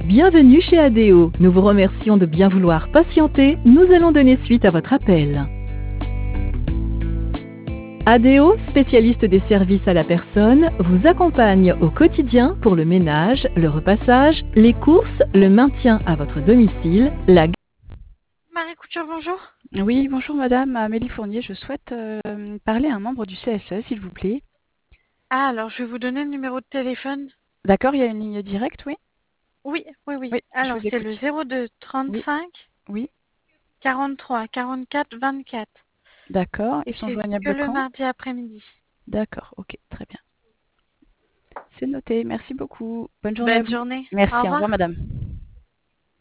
Bienvenue chez ADO. Nous vous remercions de bien vouloir patienter. Nous allons donner suite à votre appel. ADO, spécialiste des services à la personne, vous accompagne au quotidien pour le ménage, le repassage, les courses, le maintien à votre domicile, la... Marie Couture, bonjour. Oui, bonjour madame, Amélie Fournier, je souhaite parler à un membre du CSE, s'il vous plaît. Ah, alors je vais vous donner le numéro de téléphone. D'accord, il y a une ligne directe, oui? Oui, oui, oui. Oui, je Alors vous c'est le écoute. 02 Oui, 35 oui, 43 44 24. d'accord. Ils Et sont c'est que joignables le quand? mardi après-midi. D'accord, ok, très bien. C'est noté, merci beaucoup. Bonne journée à Bonne vous. journée. Au Merci, au revoir revoir. madame.